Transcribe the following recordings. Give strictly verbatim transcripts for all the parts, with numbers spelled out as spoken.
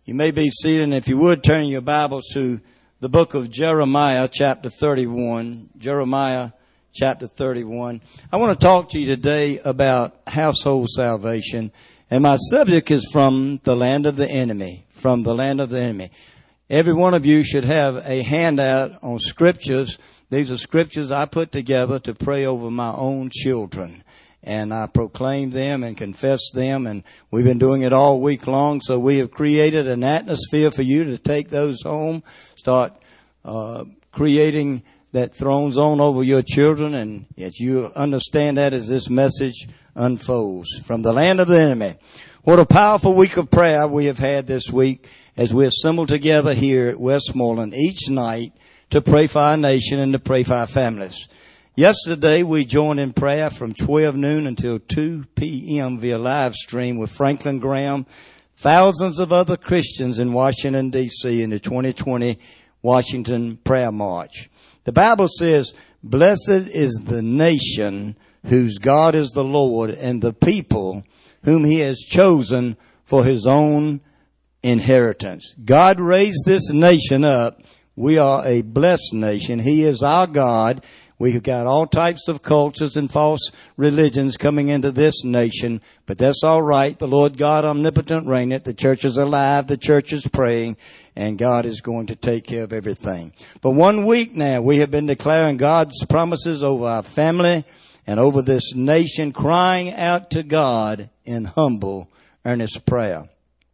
You may be seated, and if you would, turn your Bibles to the book of Jeremiah, chapter thirty-one. Jeremiah, chapter thirty-one. I want to talk to you today about household salvation, and my subject is from the land of the enemy. From the land of the enemy. Every one of you should have a handout on scriptures. These are scriptures I put together to pray over my own children. And I proclaim them and confess them, and we've been doing it all week long. So we have created an atmosphere for you to take those home, start uh creating that throne zone over your children, and as you understand that as this message unfolds. From the land of the enemy. What a powerful week of prayer we have had this week as we assemble together here at Westmoreland each night to pray for our nation and to pray for our families. Yesterday, we joined in prayer from twelve noon until two p.m. via live stream with Franklin Graham, thousands of other Christians in Washington, D C in the twenty twenty Washington Prayer March. The Bible says, "Blessed is the nation whose God is the Lord, and the people whom he has chosen for his own inheritance." God raised this nation up. We are a blessed nation. He is our God. We've got all types of cultures and false religions coming into this nation, but that's all right. The Lord God omnipotent reigneth. The church is alive. The church is praying, and God is going to take care of everything. For one week now, we have been declaring God's promises over our family and over this nation, crying out to God in humble, earnest prayer.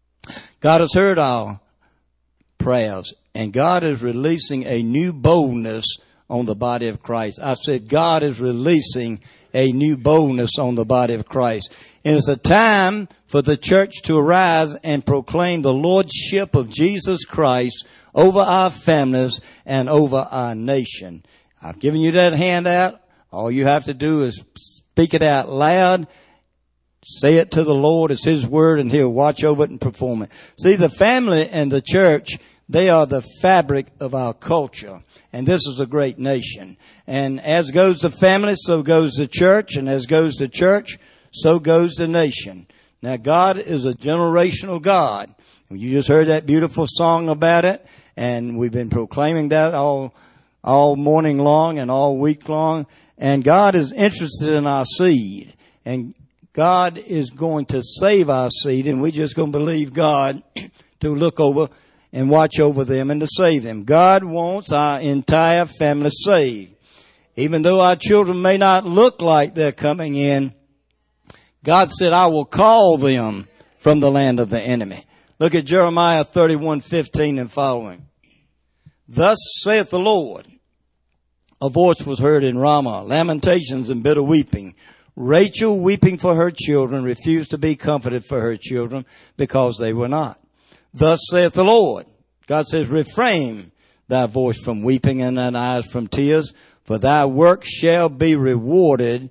God has heard our prayers, and God is releasing a new boldness on the body of Christ. I said God is releasing a new boldness on the body of Christ. And it's a time for the church to arise and proclaim the lordship of Jesus Christ over our families and over our nation. I've given you that handout. All you have to do is speak it out loud. Say it to the Lord. It's His word, and He'll watch over it and perform it. See, the family and the church, they are the fabric of our culture. And this is a great nation. And as goes the family, so goes the church. And as goes the church, so goes the nation. Now, God is a generational God. You just heard that beautiful song about it. And we've been proclaiming that all, all morning long and all week long. And God is interested in our seed. And God is going to save our seed. And we're just going to believe God to look over and watch over them and to save them. God wants our entire family saved. Even though our children may not look like they're coming in, God said, "I will call them from the land of the enemy." Look at Jeremiah thirty-one fifteen and following. "Thus saith the Lord, a voice was heard in Ramah, lamentations and bitter weeping. Rachel, weeping for her children, refused to be comforted for her children because they were not. Thus saith the Lord." God says, "Refrain thy voice from weeping and thine eyes from tears, for thy work shall be rewarded,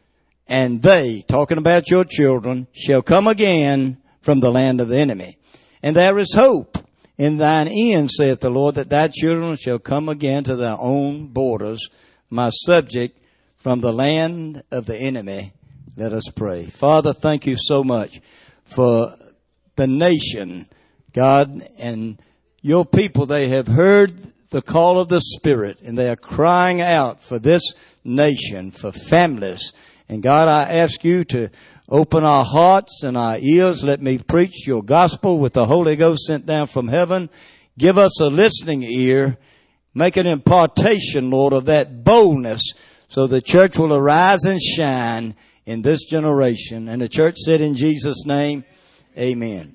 and they," talking about your children, "shall come again from the land of the enemy. And there is hope in thine end, saith the Lord, that thy children shall come again to their own borders." My subject, from the land of the enemy. Let us pray. Father, thank you so much for the nation, God, and your people. They have heard the call of the Spirit, and they are crying out for this nation, for families. And God, I ask you to open our hearts and our ears. Let me preach your gospel with the Holy Ghost sent down from heaven. Give us a listening ear. Make an impartation, Lord, of that boldness, so the church will arise and shine in this generation. And the church said, in Jesus' name, amen.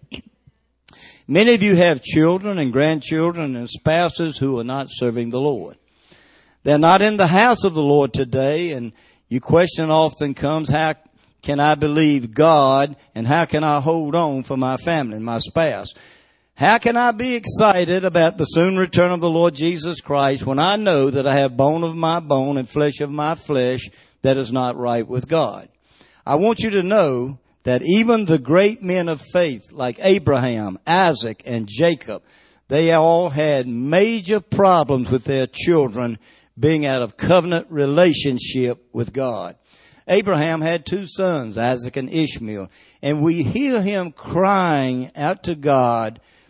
Many of you have children and grandchildren and spouses who are not serving the Lord. They're not in the house of the Lord today, and your question often comes, how can I believe God, and how can I hold on for my family and my spouse? How can I be excited about the soon return of the Lord Jesus Christ when I know that I have bone of my bone and flesh of my flesh that is not right with God? I want you to know that even the great men of faith like Abraham, Isaac, and Jacob, they all had major problems with their children being out of covenant relationship with God. Abraham had two sons, Isaac and Ishmael, and we hear him crying out to God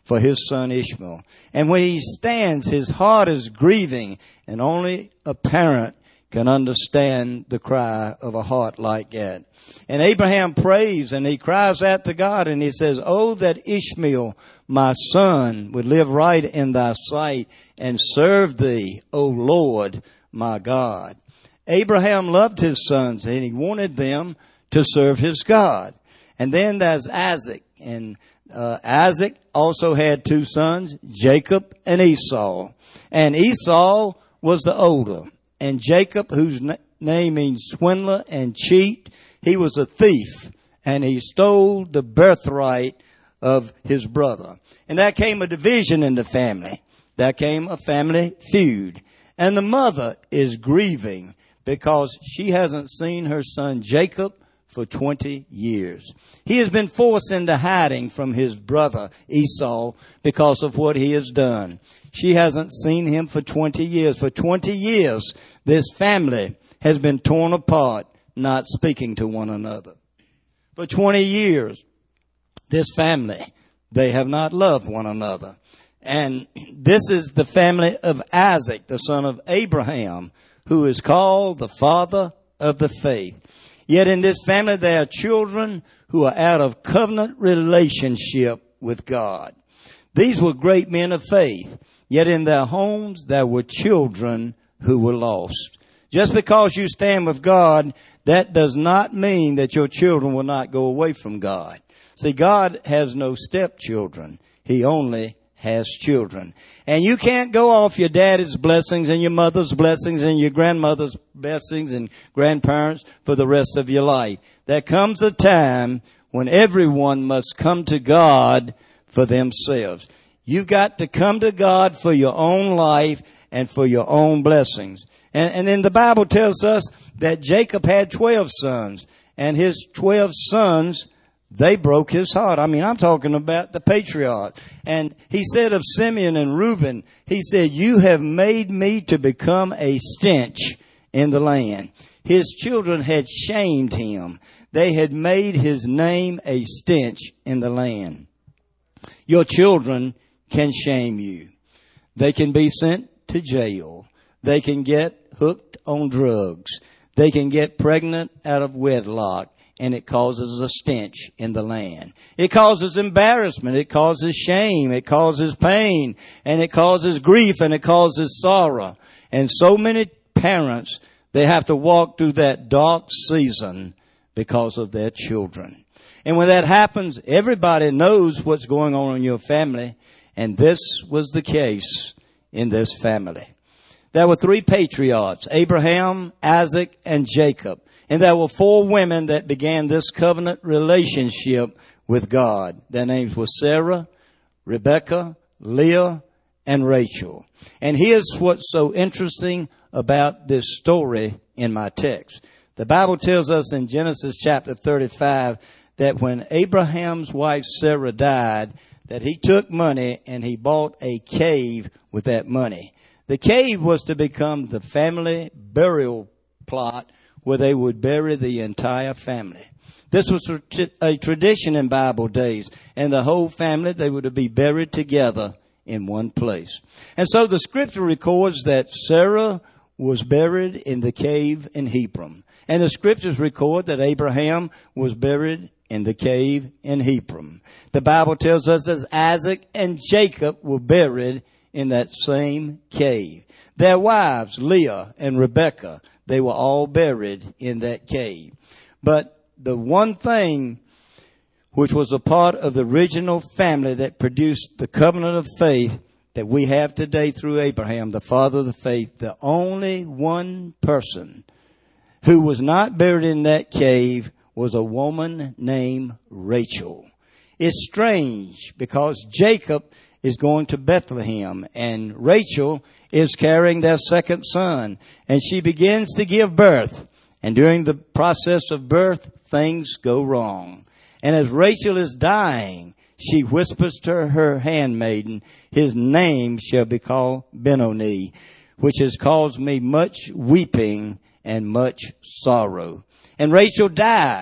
for his son Ishmael. And when he stands, his heart is grieving, and only a parent can understand the cry of a heart like that. And Abraham prays, and he cries out to God, and he says, "Oh, that Ishmael, my son, would live right in thy sight and serve thee, O Lord, my God." Abraham loved his sons, and he wanted them to serve his God. And then there's Isaac, and uh, Isaac also had two sons, Jacob and Esau. And Esau was the older. And Jacob, whose na- name means swindler and cheat, he was a thief, and he stole the birthright of his brother. And there came a division in the family. There came a family feud. And the mother is grieving because she hasn't seen her son Jacob for twenty years. He has been forced into hiding from his brother Esau because of what he has done. She hasn't seen him for twenty years. For twenty years, this family has been torn apart, not speaking to one another. For twenty years, this family, they have not loved one another. And this is the family of Isaac, the son of Abraham, who is called the father of the faith. Yet in this family, there are children who are out of covenant relationship with God. These were great men of faith. Yet in their homes, there were children who were lost. Just because you stand with God, that does not mean that your children will not go away from God. See, God has no stepchildren. He only has children. And you can't go off your daddy's blessings and your mother's blessings and your grandmother's blessings and grandparents for the rest of your life. There comes a time when everyone must come to God for themselves. You've got to come to God for your own life and for your own blessings. And, and then the Bible tells us that Jacob had twelve sons, and his twelve sons, they broke his heart. I mean, I'm talking about the patriarch. And he said of Simeon and Reuben, he said, "You have made me to become a stench in the land." His children had shamed him. They had made his name a stench in the land. Your children can shame you. They can be sent to jail. They can get hooked on drugs. They can get pregnant out of wedlock, and it causes a stench in the land. It causes embarrassment. It causes shame. It causes pain, and it causes grief, and it causes sorrow. And so many parents, they have to walk through that dark season because of their children. And when that happens, everybody knows what's going on in your family. And this was the case in this family. There were three patriarchs, Abraham, Isaac, and Jacob. And there were four women that began this covenant relationship with God. Their names were Sarah, Rebekah, Leah, and Rachel. And here's what's so interesting about this story in my text. The Bible tells us in Genesis chapter thirty-five that when Abraham's wife Sarah died, that he took money and he bought a cave with that money. The cave was to become the family burial plot where they would bury the entire family. This was a tradition in Bible days, and the whole family, they were to be buried together in one place. And so the scripture records that Sarah was buried in the cave in Hebron. And the scriptures record that Abraham was buried in the cave in Hebron. The Bible tells us that Isaac and Jacob were buried in that same cave. Their wives, Leah and Rebekah, they were all buried in that cave. But the one thing which was a part of the original family that produced the covenant of faith that we have today through Abraham, the father of the faith, the only one person who was not buried in that cave was a woman named Rachel. It's strange because Jacob is going to Bethlehem and Rachel is carrying their second son, and she begins to give birth. And during the process of birth, things go wrong. And as Rachel is dying, she whispers to her handmaiden, "His name shall be called Benoni, which has caused me much weeping and much sorrow." And Rachel died,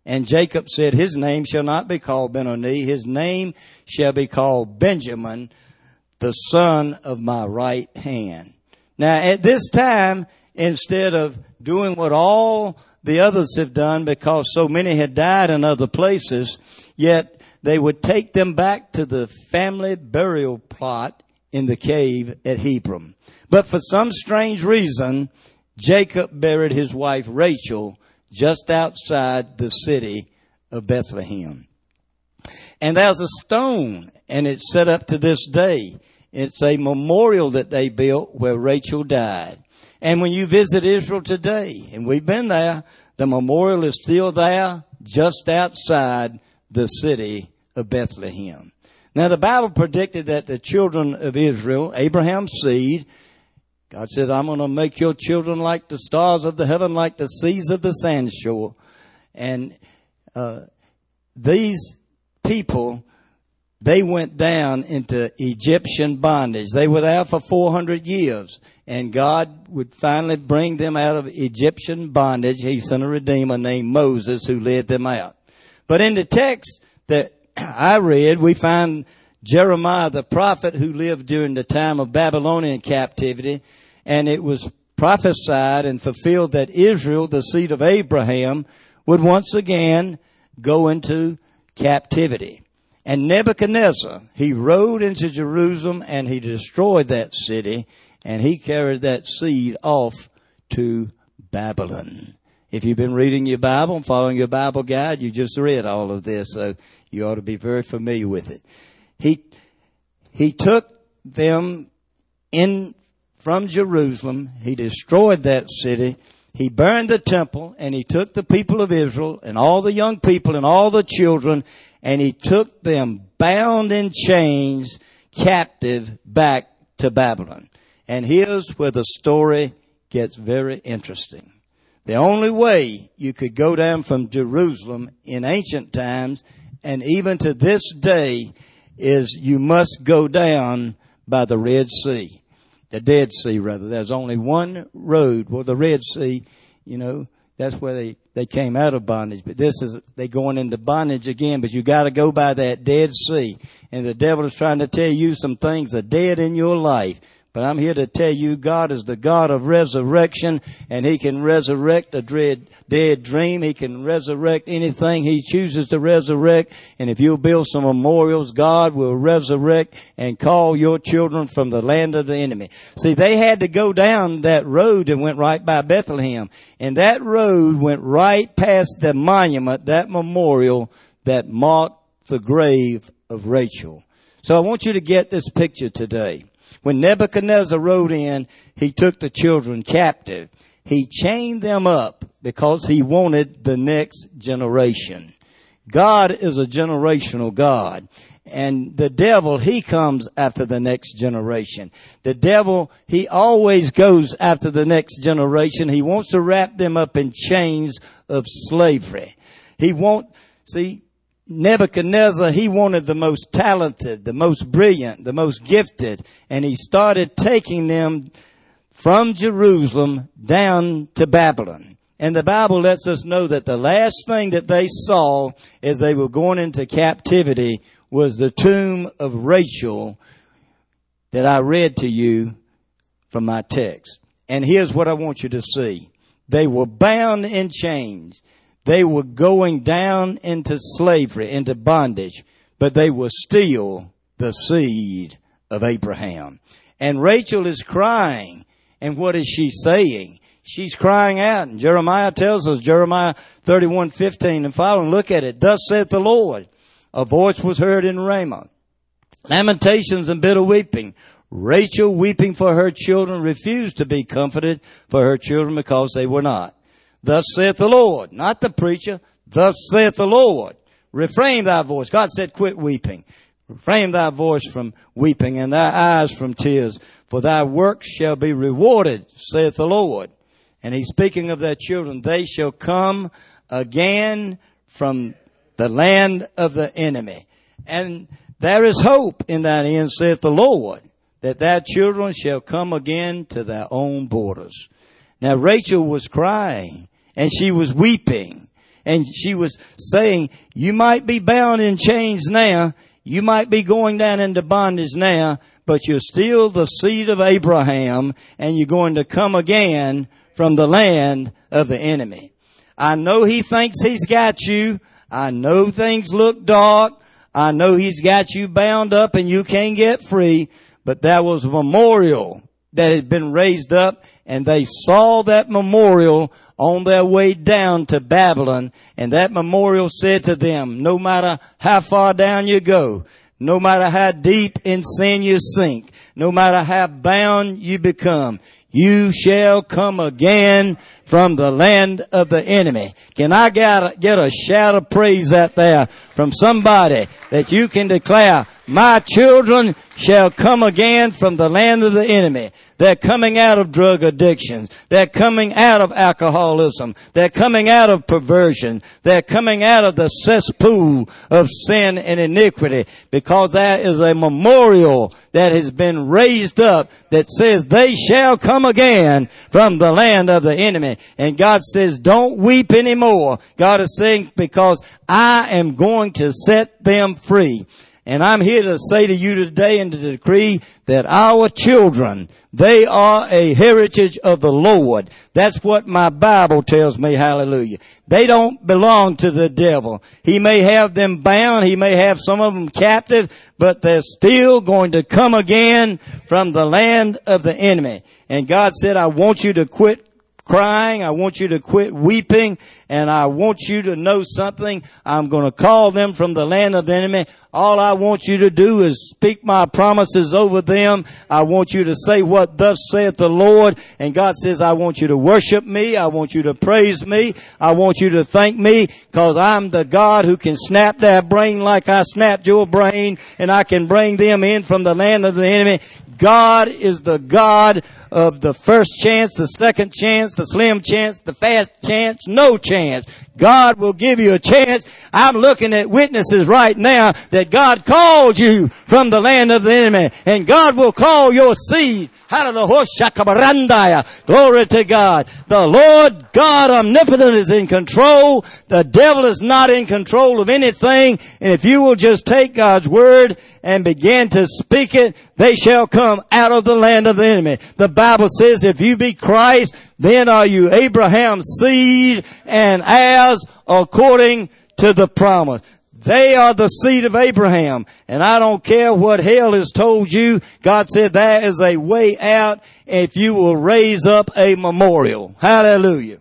And Jacob said, his name shall not be called Ben-Oni. His name shall be called Benjamin, the son of my right hand. Now, at this time, instead of doing what all the others have done, because so many had died in other places, yet they would take them back to the family burial plot in the cave at Hebron. But for some strange reason, Jacob buried his wife Rachel just outside the city of Bethlehem. And there's a stone, and it's set up to this day. It's a memorial that they built where Rachel died. And when you visit Israel today, and we've been there, the memorial is still there just outside the city of Bethlehem. Now, the Bible predicted that the children of Israel, Abraham's seed, God said, I'm going to make your children like the stars of the heaven, like the seas of the sandshore. And uh, these people, they went down into Egyptian bondage. They were there for four hundred years. And God would finally bring them out of Egyptian bondage. He sent a redeemer named Moses who led them out. But in the text that I read, we find Jeremiah the prophet who lived during the time of Babylonian captivity. And it was prophesied and fulfilled that Israel, the seed of Abraham, would once again go into captivity. And Nebuchadnezzar, he rode into Jerusalem and he destroyed that city, and he carried that seed off to Babylon. If you've been reading your Bible and following your Bible guide, you just read all of this, so you ought to be very familiar with it. He, he took them in from Jerusalem. He destroyed that city. He burned the temple, and he took the people of Israel and all the young people and all the children, and he took them bound in chains, captive, back to Babylon. And here's where the story gets very interesting. The only way you could go down from Jerusalem in ancient times, and even to this day, is you must go down by the Red Sea. The Dead Sea, rather. There's only one road. Well, the Red Sea, you know, that's where they, they came out of bondage. But this is, they going into bondage again, but you got to go by that Dead Sea. And the devil is trying to tell you some things are dead in your life. But I'm here to tell you God is the God of resurrection, and he can resurrect a dead, dead dream. He can resurrect anything he chooses to resurrect. And if you'll build some memorials, God will resurrect and call your children from the land of the enemy. See, they had to go down that road that went right by Bethlehem. And that road went right past the monument, that memorial that marked the grave of Rachel. So I want you to get this picture today. When Nebuchadnezzar rode in, he took the children captive. He chained them up because he wanted the next generation. God is a generational God. And the devil, he comes after the next generation. The devil, he always goes after the next generation. He wants to wrap them up in chains of slavery. He won't, see, Nebuchadnezzar, he wanted the most talented, the most brilliant, the most gifted, and he started taking them from Jerusalem down to Babylon. And the Bible lets us know that the last thing that they saw as they were going into captivity was the tomb of Rachel that I read to you from my text. And here's what I want you to see. They were bound in chains. They were going down into slavery, into bondage, but they were still the seed of Abraham. And Rachel is crying. And what is she saying? She's crying out. And Jeremiah tells us, Jeremiah thirty-one fifteen and following, look at it. Thus saith the Lord, a voice was heard in Ramah, lamentations and bitter weeping. Rachel, weeping for her children, refused to be comforted for her children because they were not. Thus saith the Lord, not the preacher. Thus saith the Lord, refrain thy voice. God said, quit weeping. Refrain thy voice from weeping and thy eyes from tears, for thy work shall be rewarded, saith the Lord. And he's speaking of their children. They shall come again from the land of the enemy. And there is hope in that end, saith the Lord, that thy children shall come again to their own borders. Now Rachel was crying. And she was weeping. And she was saying, you might be bound in chains now. You might be going down into bondage now, but you're still the seed of Abraham, and you're going to come again from the land of the enemy. I know he thinks he's got you. I know things look dark. I know he's got you bound up and you can't get free. But that was a memorial that had been raised up, and they saw that memorial on their way down to Babylon. And that memorial said to them, no matter how far down you go, no matter how deep in sin you sink, no matter how bound you become, you shall come again from the land of the enemy. Can I get a, get a shout of praise out there from somebody that you can declare, my children shall come again from the land of the enemy. They're coming out of drug addictions. They're coming out of alcoholism. They're coming out of perversion. They're coming out of the cesspool of sin and iniquity, because that is a memorial that has been raised up that says they shall come again from the land of the enemy. And God says, don't weep anymore. God is saying, because I am going to set them free. And I'm here to say to you today and to decree that our children, they are a heritage of the Lord. That's what my Bible tells me, hallelujah. They don't belong to the devil. He may have them bound, he may have some of them captive, but they're still going to come again from the land of the enemy. And God said, I want you to quit crying. I want you to quit weeping, and I want you to know something. I'm going to call them from the land of the enemy. All I want you to do is speak my promises over them. I want you to say what thus saith the Lord. And God says, I want you to worship me. I want you to praise me. I want you to thank me, because I'm the God who can snap their brain like I snapped your brain, and I can bring them in from the land of the enemy. God is the God of the first chance, the second chance, the slim chance, the fast chance, no chance. God will give you a chance. I'm looking at witnesses right now that God called you from the land of the enemy, and God will call your seed. Hallelujah. Glory to God. The Lord God omnipotent is in control. The devil is not in control of anything. And if you will just take God's word and begin to speak it, they shall come out of the land of the enemy. The Bible says, if you be Christ, then are you Abraham's seed and heirs according to the promise. They are the seed of Abraham. And I don't care what hell has told you. God said there is a way out if you will raise up a memorial. Hallelujah.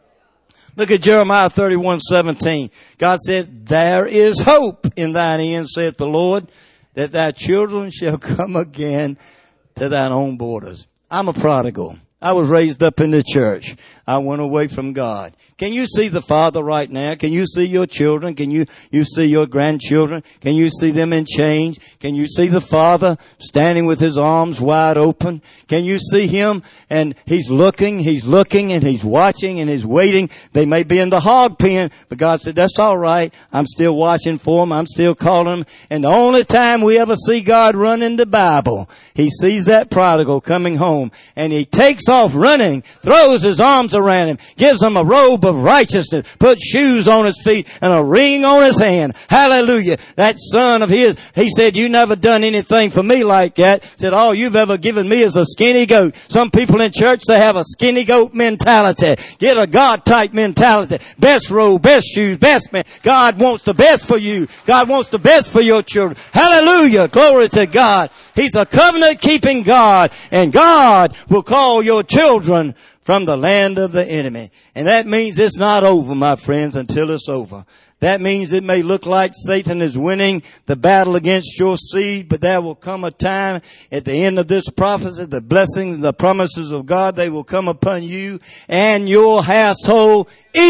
Look at Jeremiah thirty-one seventeen. God said, there is hope in thine end, saith the Lord, that thy children shall come again to thine own borders. I'm a prodigal. I was raised up in the church. I went away from God. Can you see the Father right now? Can you see your children? Can you, you see your grandchildren? Can you see them in chains? Can you see the Father standing with his arms wide open? Can you see him? And he's looking, he's looking, and he's watching, and he's waiting. They may be in the hog pen, but God said, that's all right. I'm still watching for them. I'm still calling them. And the only time we ever see God run in the Bible, he sees that prodigal coming home, and he takes off running, throws his arms around him, gives him a robe of righteousness, puts shoes on his feet and a ring on his hand. Hallelujah. That son of his, he said, you never done anything for me like that. Said, all you've ever given me is a skinny goat. Some people in church, they have a skinny goat mentality. Get a God type mentality. Best robe, best shoes, best man. God wants the best for you. God wants the best for your children. Hallelujah. Glory to God. He's a covenant keeping God, and God will call your children from the land of the enemy. And that means it's not over, my friends, until it's over. That means it may look like Satan is winning the battle against your seed, but there will come a time at the end of this prophecy, the blessings, the promises of God, they will come upon you and your household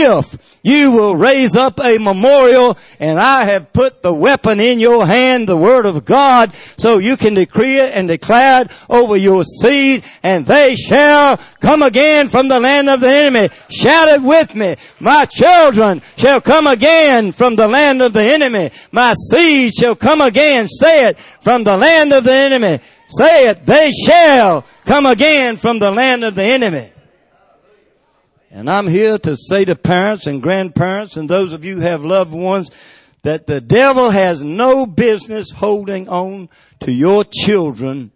if you will raise up a memorial. And I have put the weapon in your hand, the word of God, so you can decree it and declare it over your seed, and they shall come again from the land of the enemy. Shout it with me. My children shall come again from the land of the enemy. My seed shall come again. Say it, from the land of the enemy. Say it, they shall come again from the land of the enemy. And I'm here to say to parents and grandparents and those of you who have loved ones that the devil has no business holding on to your children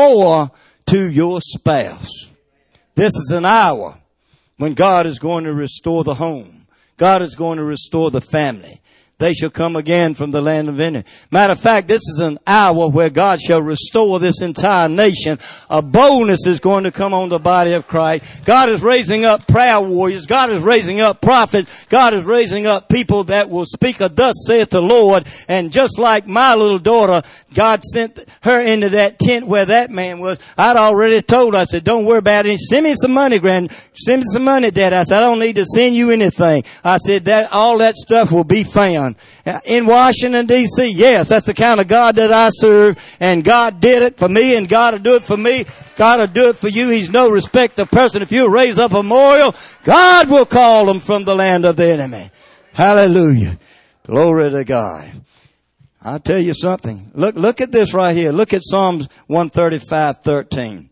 or to your spouse. This is an hour when God is going to restore the home. God is going to restore the family. They shall come again from the land of enemy. Matter of fact, this is an hour where God shall restore this entire nation. A boldness is going to come on the body of Christ. God is raising up prayer warriors. God is raising up prophets. God is raising up people that will speak a thus saith the Lord. And just like my little daughter, God sent her into that tent where that man was. I'd already told her, I said, don't worry about it. Send me some money, grand. Send me some money, Dad. I said, I don't need to send you anything. I said, that all that stuff will be found. In Washington, D C, yes, that's the kind of God that I serve. And God did it for me, and God will do it for me. God will do it for you. He's no respecter of person. If you raise up a memorial, God will call them from the land of the enemy. Hallelujah. Glory to God. I'll tell you something. Look, look at this right here. Look at Psalms one thirty-five, thirteen.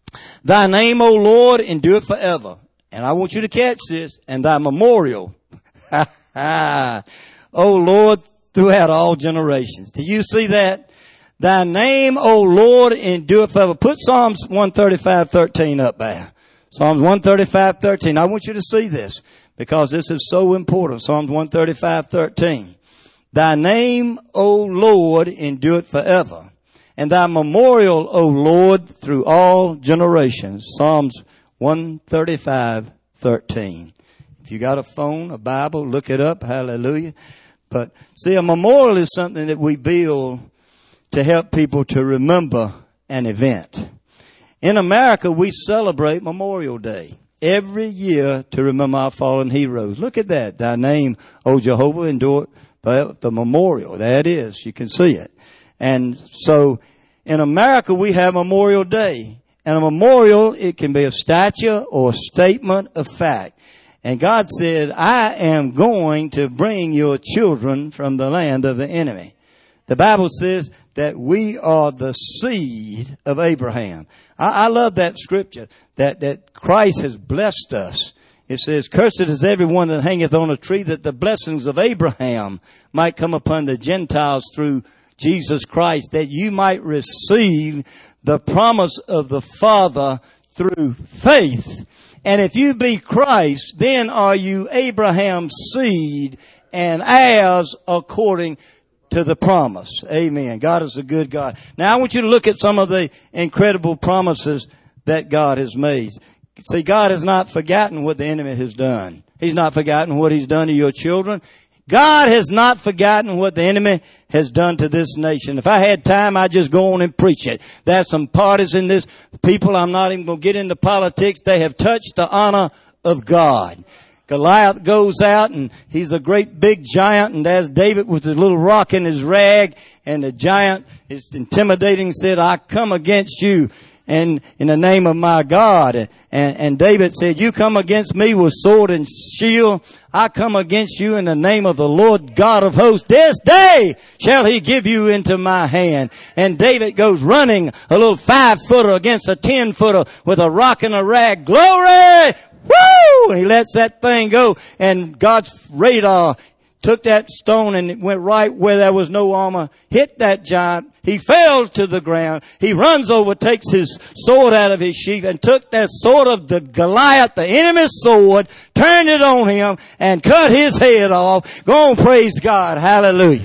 Thy name, O Lord, endure forever. And I want you to catch this. And thy memorial. Ha ha. O Lord, throughout all generations. Do you see that? Thy name, O Lord, endure forever. Put Psalms one thirty-five, thirteen up there. Psalms one thirty-five, thirteen. I want you to see this because this is so important. Psalms one thirty-five, thirteen. Thy name, O Lord, endure forever. And thy memorial, O Lord, through all generations. Psalms one thirty-five, thirteen. If you got a phone, a Bible, look it up. Hallelujah. But see, a memorial is something that we build to help people to remember an event. In America, we celebrate Memorial Day every year to remember our fallen heroes. Look at that. Thy name, O Jehovah, endure the memorial. There it is. You can see it. And so in America, we have Memorial Day. And a memorial, it can be a statue or a statement of fact. And God said, I am going to bring your children from the land of the enemy. The Bible says that we are the seed of Abraham. I, I love that scripture, that, that Christ has blessed us. It says, cursed is everyone that hangeth on a tree, that the blessings of Abraham might come upon the Gentiles through Jesus Christ, that you might receive the promise of the Father through faith. And if you be Christ, then are you Abraham's seed and heirs according to the promise. Amen. God is a good God. Now I want you to look at some of the incredible promises that God has made. See, God has not forgotten what the enemy has done. He's not forgotten what he's done to your children. God has not forgotten what the enemy has done to this nation. If I had time, I'd just go on and preach it. There's some parties in this people. I'm not even going to get into politics. They have touched the honor of God. Goliath goes out and he's a great big giant, and there's David with his little rock in his rag, and the giant is intimidating, said, I come against you and in the name of my God. And, and David said, you come against me with sword and shield. I come against you in the name of the Lord God of hosts. This day shall he give you into my hand. And David goes running a little five footer against a ten footer with a rock and a rag. Glory! Woo! And he lets that thing go, and God's radar took that stone and it went right where there was no armor, hit that giant. He fell to the ground. He runs over, takes his sword out of his sheath, and took that sword of the Goliath, the enemy's sword, turned it on him, and cut his head off. Go on, praise God. Hallelujah.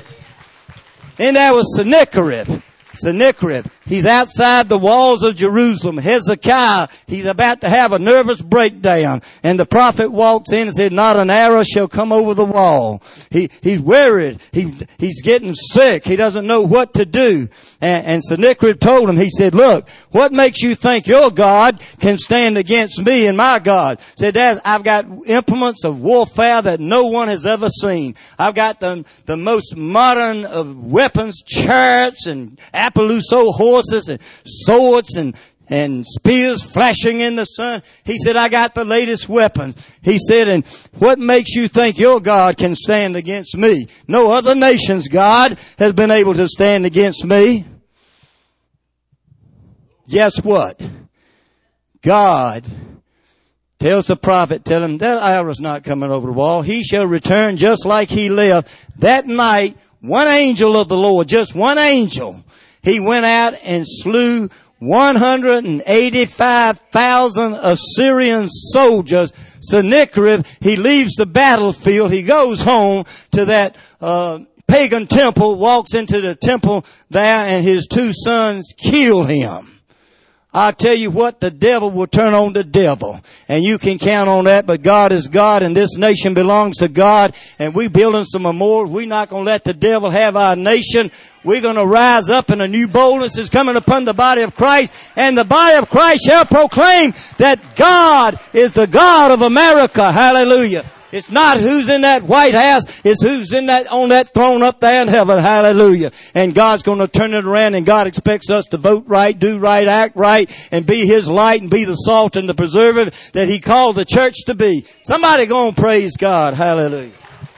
Then there was Sennacherib. Sennacherib. He's outside the walls of Jerusalem. Hezekiah, he's about to have a nervous breakdown. And the prophet walks in and said, not an arrow shall come over the wall. He, he's worried. He, he's getting sick. He doesn't know what to do. And, and Sennacherib told him, he said, look, what makes you think your God can stand against me and my God? Said, I've got implements of warfare that no one has ever seen. I've got the, the most modern of weapons, chariots and Appaloosa horses and swords and, and spears flashing in the sun. He said, I got the latest weapons. He said, and what makes you think your God can stand against me? No other nation's God has been able to stand against me. Guess what? God tells the prophet, tell him that hour's not coming over the wall. He shall return just like he left. That night, one angel of the Lord, just one angel, he went out and slew one hundred eighty-five thousand Assyrian soldiers. Sennacherib, he leaves the battlefield. He goes home to that uh pagan temple, walks into the temple there, and his two sons kill him. I tell you what, the devil will turn on the devil. And you can count on that, but God is God, and this nation belongs to God, and we building some memorials. We're not going to let the devil have our nation. We're going to rise up, and a new boldness is coming upon the body of Christ, and the body of Christ shall proclaim that God is the God of America. Hallelujah. It's not who's in that White House. It's who's in that, on that throne up there in heaven. Hallelujah. And God's going to turn it around, and God expects us to vote right, do right, act right, and be His light and be the salt and the preservative that He called the church to be. Somebody go and praise God. Hallelujah.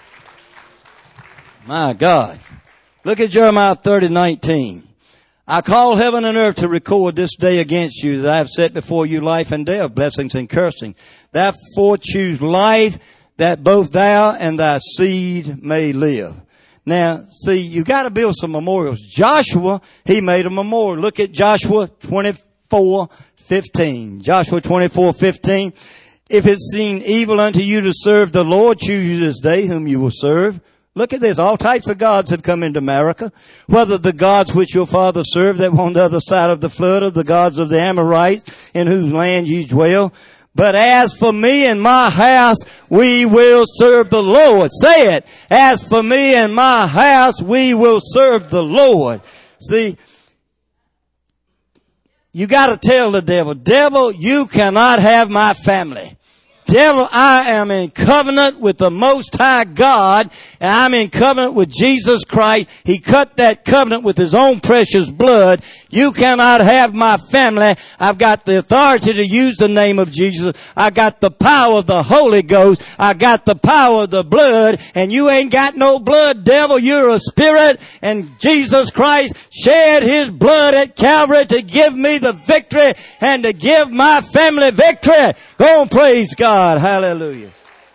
My God. Look at Jeremiah thirty nineteen. I call heaven and earth to record this day against you that I have set before you life and death, blessings and cursing. Therefore choose life, that both thou and thy seed may live. Now, see, you got to build some memorials. Joshua, he made a memorial. Look at Joshua twenty-four fifteen. Joshua twenty-four fifteen. If it seem evil unto you to serve the Lord, choose you this day whom you will serve. Look at this. All types of gods have come into America. Whether the gods which your father served that were on the other side of the flood, or the gods of the Amorites in whose land ye dwell. But as for me and my house, we will serve the Lord. Say it. As for me and my house, we will serve the Lord. See, you got to tell the devil, devil, you cannot have my family. Devil, I am in covenant with the Most High God, and I'm in covenant with Jesus Christ. He cut that covenant with His own precious blood. You cannot have my family. I've got the authority to use the name of Jesus. I got the power of the Holy Ghost. I got the power of the blood, and you ain't got no blood, devil. You're a spirit, and Jesus Christ shed His blood at Calvary to give me the victory and to give my family victory. Go and praise God. God, hallelujah.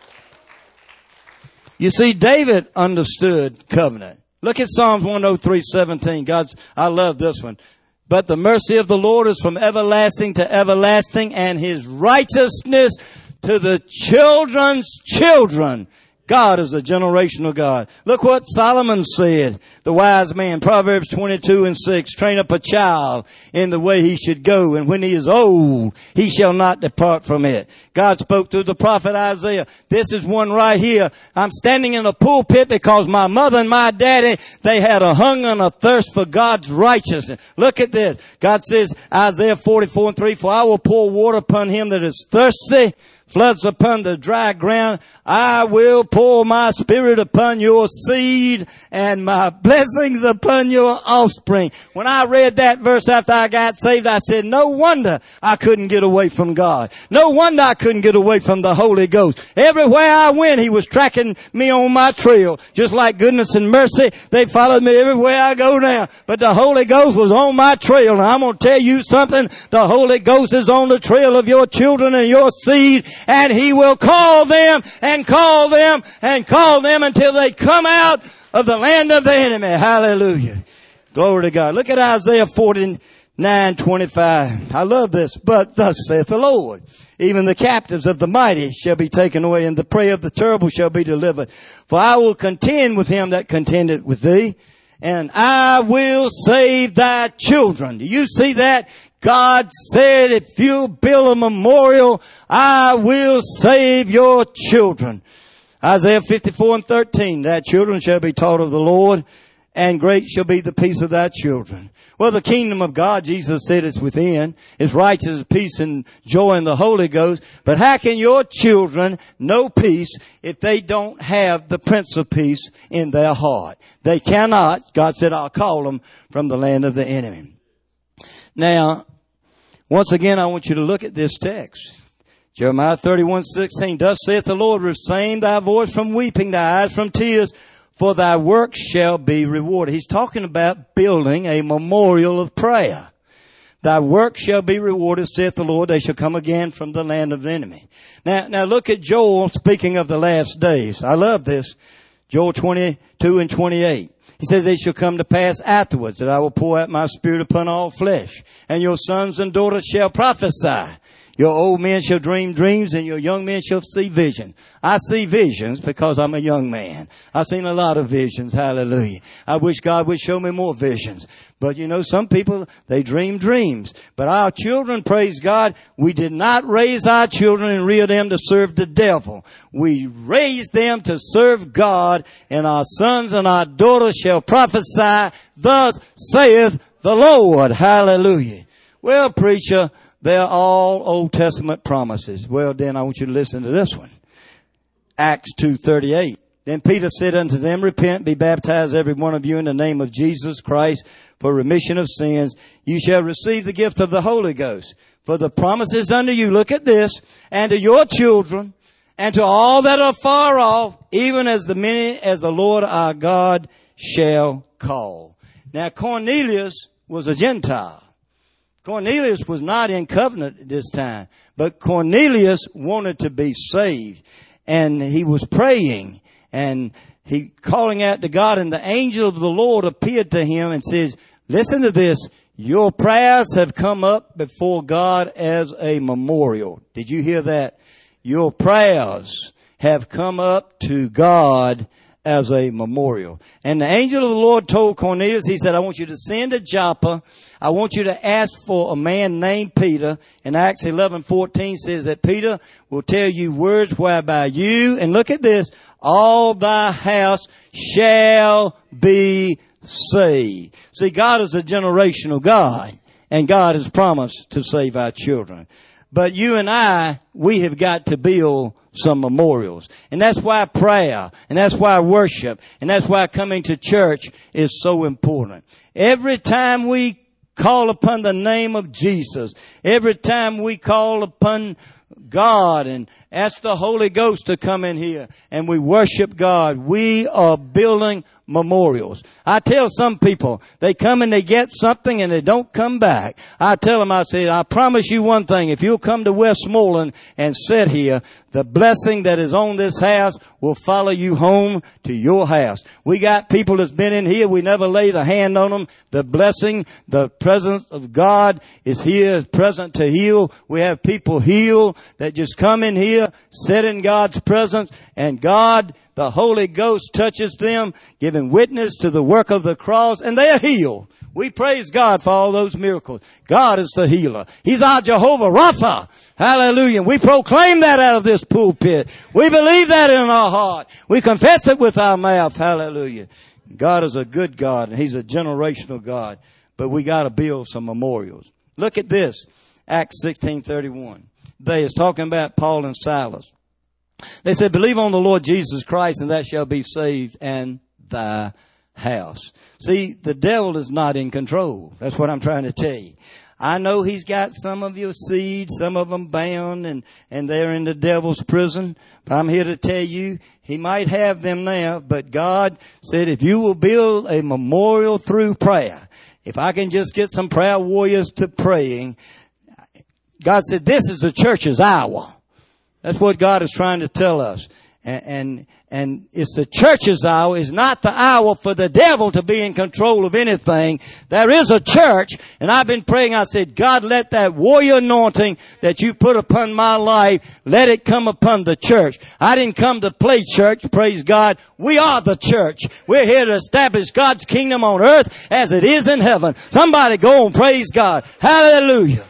You see, David understood covenant. Look at Psalms one oh three seventeen. God's, I love this one. But the mercy of the Lord is from everlasting to everlasting, and His righteousness to the children's children. God is a generational God. Look what Solomon said, the wise man, Proverbs twenty-two and six, train up a child in the way he should go, and when he is old, he shall not depart from it. God spoke through the prophet Isaiah. This is one right here. I'm standing in a pulpit because my mother and my daddy, they had a hunger and a thirst for God's righteousness. Look at this. God says, Isaiah forty-four and three, for I will pour water upon him that is thirsty, floods upon the dry ground. I will pour my spirit upon your seed and my blessings upon your offspring. When I read that verse after I got saved, I said, no wonder I couldn't get away from God. No wonder I couldn't get away from the Holy Ghost. Everywhere I went, He was tracking me on my trail. Just like goodness and mercy, they followed me everywhere I go now. But the Holy Ghost was on my trail. And I'm going to tell you something. The Holy Ghost is on the trail of your children and your seed. And He will call them and call them and call them until they come out of the land of the enemy. Hallelujah. Glory to God. Look at Isaiah forty-nine twenty-five. I love this. But thus saith the Lord, even the captives of the mighty shall be taken away, and the prey of the terrible shall be delivered. For I will contend with him that contendeth with thee, and I will save thy children. Do you see that? God said, if you build a memorial, I will save your children. Isaiah fifty-four and thirteen, thy children shall be taught of the Lord, and great shall be the peace of thy children. Well, the kingdom of God, Jesus said, is within. It's righteousness, peace, and joy in the Holy Ghost. But how can your children know peace if they don't have the Prince of Peace in their heart? They cannot. God said, I'll call them from the land of the enemy. Now, once again, I want you to look at this text. Jeremiah thirty-one sixteen. Thus saith the Lord, refrain thy voice from weeping, thy eyes from tears, for thy work shall be rewarded. He's talking about building a memorial of prayer. Thy work shall be rewarded, saith the Lord. They shall come again from the land of the enemy. Now, now look at Joel speaking of the last days. I love this. Joel twenty-two and twenty-eight. He says, it shall come to pass afterwards that I will pour out my spirit upon all flesh, and your sons and daughters shall prophesy. Your old men shall dream dreams, and your young men shall see visions. I see visions because I'm a young man. I've seen a lot of visions. Hallelujah. I wish God would show me more visions. But you know, some people, they dream dreams. But our children, praise God, we did not raise our children and rear them to serve the devil. We raised them to serve God, and our sons and our daughters shall prophesy, thus saith the Lord. Hallelujah. Well, preacher, they're all Old Testament promises. Well, then I want you to listen to this one. Acts two thirty-eight. Then Peter said unto them, repent, be baptized every one of you in the name of Jesus Christ for remission of sins. You shall receive the gift of the Holy Ghost. For the promises unto you, look at this, and to your children, and to all that are far off, even as the many as the Lord our God shall call. Now Cornelius was a Gentile. Cornelius was not in covenant at this time, but Cornelius wanted to be saved, and he was praying and he calling out to God, and the angel of the Lord appeared to him and says, listen to this, your prayers have come up before God as a memorial. Did you hear that? Your prayers have come up to God as a memorial. And the angel of the Lord told Cornelius, he said, I want you to send to Joppa. I want you to ask for a man named Peter. And Acts eleven fourteen says that Peter will tell you words whereby you, and look at this, all thy house shall be saved. See, God is a generational God, and God has promised to save our children. But you and I, we have got to build some memorials. And that's why prayer, and that's why worship, and that's why coming to church is so important. Every time we call upon the name of Jesus, every time we call upon God and ask the Holy Ghost to come in here and we worship God, we are building memorials. I tell some people, they come and they get something and they don't come back. I tell them, I say, I promise you one thing, if you'll come to Westmoreland and sit here, the blessing that is on this house will follow you home to your house. We got people that's been in here, we never laid a hand on them. The blessing, the presence of God is here, present to heal. We have people healed that just come in here, sit in God's presence, and God, the Holy Ghost, touches them, giving witness to the work of the cross, and they are healed. We praise God for all those miracles. God is the healer. He's our Jehovah Rapha. Hallelujah. We proclaim that out of this pulpit. We believe that in our heart. We confess it with our mouth. Hallelujah. God is a good God, and He's a generational God. But we got to build some memorials. Look at this. Acts sixteen thirty-one. They is talking about Paul and Silas. They said, believe on the Lord Jesus Christ, and thou shalt be saved, and thy house. See, the devil is not in control. That's what I'm trying to tell you. I know he's got some of your seed, some of them bound, and, and they're in the devil's prison. But I'm here to tell you, he might have them now, but God said, if you will build a memorial through prayer, if I can just get some prayer warriors to praying, God said, this is the church's hour. That's what God is trying to tell us. And, and, and it's the church's hour. It's not the hour for the devil to be in control of anything. There is a church, and I've been praying. I said, God, let that warrior anointing that you put upon my life, let it come upon the church. I didn't come to play church, praise God. We are the church. We're here to establish God's kingdom on earth as it is in heaven. Somebody go and praise God. Hallelujah.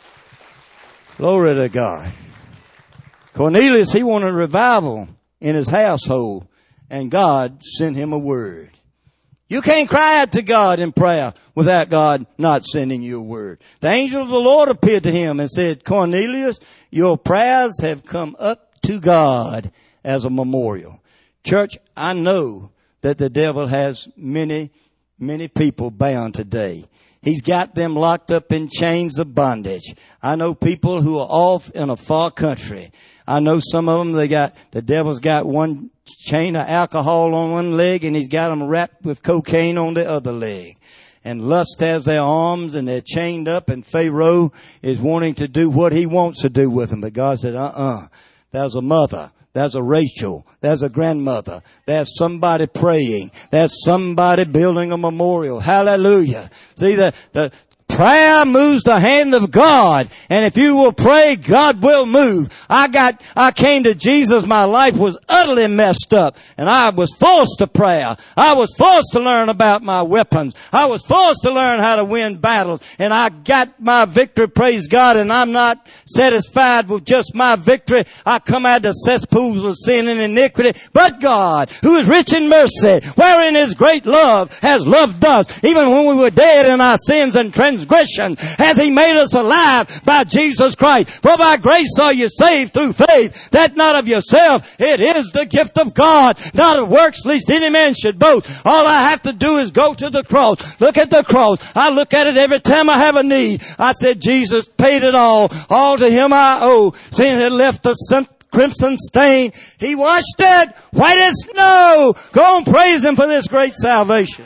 Glory to God. Cornelius, he wanted a revival in his household, and God sent him a word. You can't cry out to God in prayer without God not sending you a word. The angel of the Lord appeared to him and said, Cornelius, your prayers have come up to God as a memorial. Church, I know that the devil has many, many people bound today. He's got them locked up in chains of bondage. I know people who are off in a far country. I know some of them, they got, the devil's got one chain of alcohol on one leg and he's got them wrapped with cocaine on the other leg. and lust has their arms and they're chained up, and Pharaoh is wanting to do what he wants to do with them. But God said, uh-uh, there's a mother. There's a Rachel. There's a grandmother. There's somebody praying. There's somebody building a memorial. Hallelujah. See, the, the, prayer moves the hand of God. And if you will pray, God will move. I got, I came to Jesus. My life was utterly messed up. And I was forced to prayer. I was forced to learn about my weapons. I was forced to learn how to win battles. And I got my victory, praise God. And I'm not satisfied with just my victory. I come out of the cesspools of sin and iniquity. But God, who is rich in mercy, wherein his great love has loved us, even when we were dead in our sins and transgressions, has he made us alive by Jesus Christ. For by grace are you saved through faith, that not of yourself. It is the gift of God, not of works, lest any man should boast. All I have to do is go to the cross. Look at the cross. I look at it every time I have a need. I said, Jesus paid it all. All to him I owe. Sin had left the crimson stain. He washed it white as snow. Go and praise him for this great salvation.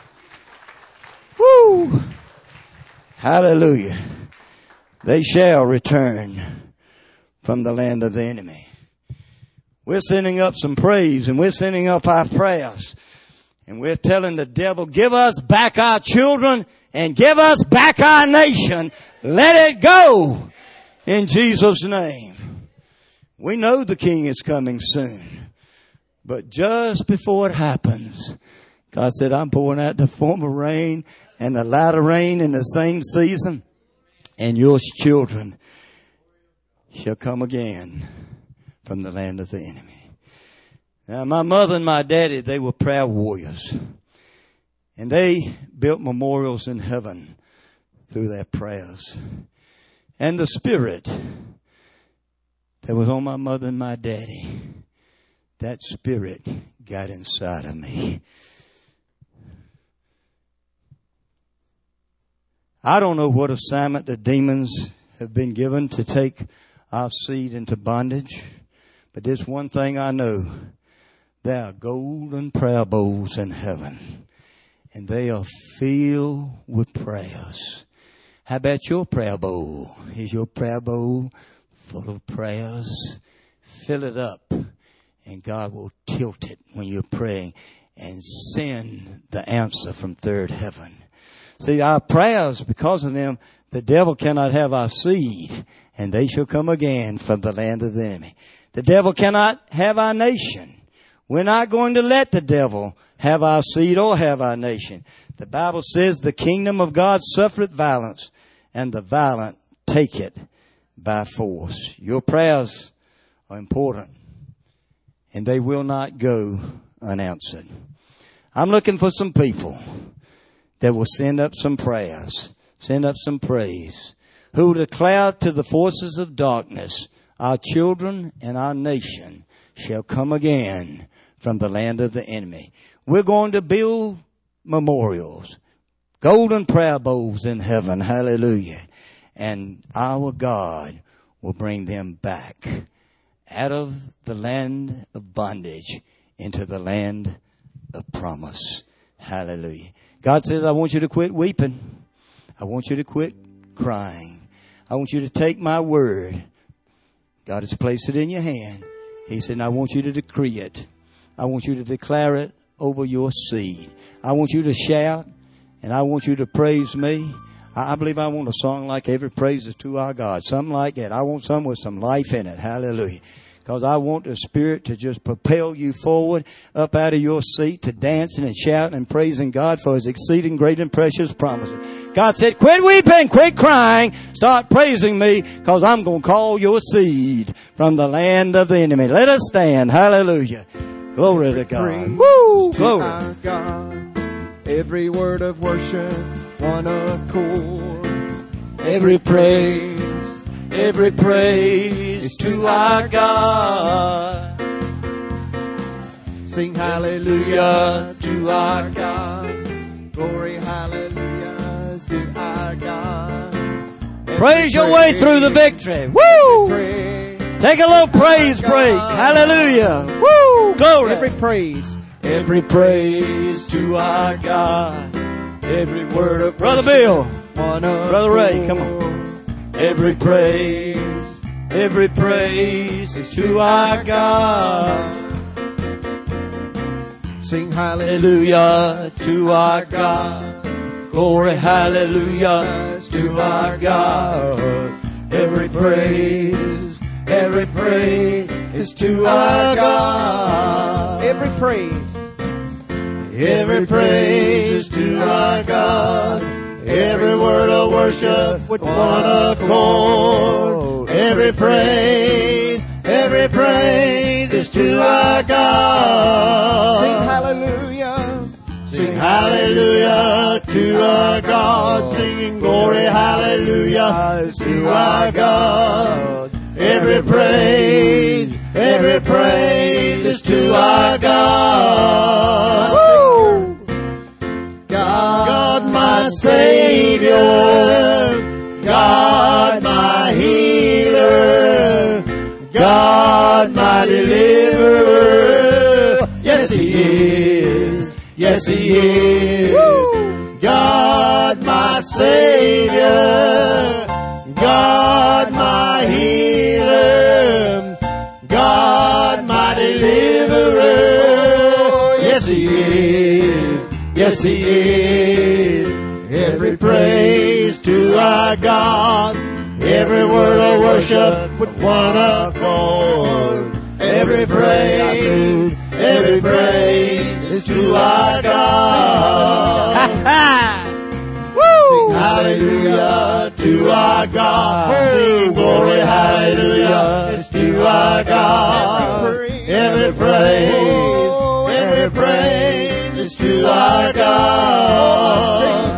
Woo! Hallelujah. They shall return from the land of the enemy. We're sending up some praise, and we're sending up our prayers. And we're telling the devil, give us back our children and give us back our nation. Let it go in Jesus' name. We know the King is coming soon. But just before it happens, God said, I'm pouring out the former rain and the latter rain in the same season, and your children shall come again from the land of the enemy. Now, my mother and my daddy, they were prayer warriors, and they built memorials in heaven through their prayers. And the spirit that was on my mother and my daddy, that spirit got inside of me. I don't know what assignment the demons have been given to take our seed into bondage, but there's one thing I know. There are golden prayer bowls in heaven, and they are filled with prayers. How about your prayer bowl? Is your prayer bowl full of prayers? Fill it up, and God will tilt it when you're praying and send the answer from third heaven. See, our prayers, because of them, the devil cannot have our seed, and they shall come again from the land of the enemy. The devil cannot have our nation. We're not going to let the devil have our seed or have our nation. The Bible says the kingdom of God suffereth violence, and the violent take it by force. Your prayers are important, and they will not go unanswered. I'm looking for some people that will send up some prayers, send up some praise, who will declare to the forces of darkness, our children and our nation shall come again from the land of the enemy. We're going to build memorials, golden prayer bowls in heaven, hallelujah. And our God will bring them back out of the land of bondage into the land of promise, hallelujah. God says, I want you to quit weeping. I want you to quit crying. I want you to take my word. God has placed it in your hand. He said, I want you to decree it. I want you to declare it over your seed. I want you to shout, and I want you to praise me. I believe I want a song like Every Praise is to Our God. Something like that. I want something with some life in it. Hallelujah. Because I want the Spirit to just propel you forward up out of your seat to dancing and shouting and praising God for His exceeding great and precious promises. God said, quit weeping, quit crying, start praising me, because I'm going to call your seed from the land of the enemy. Let us stand. Hallelujah. Glory to God. Woo! Glory. Our God, every word of worship, one accord. Every praise. Every praise is to our God. Sing hallelujah to our God. Glory hallelujah is to our God. Every praise your way through the victory. Woo! Take a little praise break. Hallelujah. Woo! Glory. Every praise. Every praise to our God. Every word of Brother Bill, One Brother Ray, come on. Every praise, every praise is to our God. Sing hallelujah. Hallelujah to our God. Glory, hallelujah to our God. Every praise, every praise is to our God. Every praise. Every praise to our God. Every word of worship with one accord. Every praise, every praise is to our God. Sing hallelujah. Sing hallelujah to our God. Singing glory, hallelujah to our God. Every praise, every praise is to our God. Woo! God, my Savior, God, my healer, God, my deliverer. Yes, He is. Yes, He is. Woo! God, my Savior, God, my healer, God, my deliverer. Yes, He is. Yes, He is. Every praise to our God. Every word of worship with one accord. Every praise, every praise is to our God. Sing hallelujah to our God. Sing glory, hallelujah is to our God. Every praise, every praise is to our God.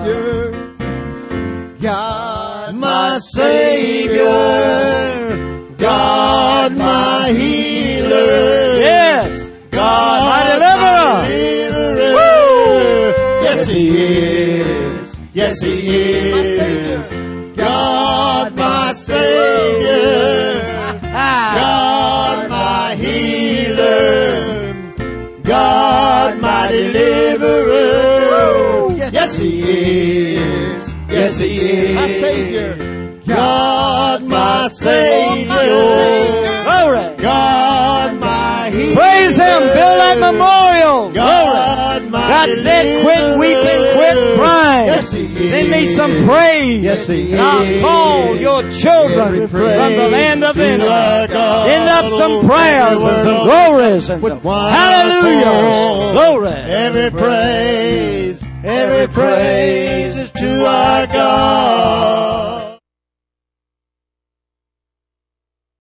God, My Savior, God, my healer. Yes, God, my deliverer. Woo! Yes, He is. Yes, He is. God, my Savior, God, my healer, God, my deliverer. Yes, He is. Yes, He is. my Savior. God, my Savior. Glory. God, my healer. Praise Him. Build that memorial. God, Glory. God said, quit weeping, quit crying. Yes, He is. Send me some praise. Yes, He and I'll is. Call your children from the land of the enemy. Send up some prayers and some glories and some hallelujahs. Glory. Every praise, every praise is to our God.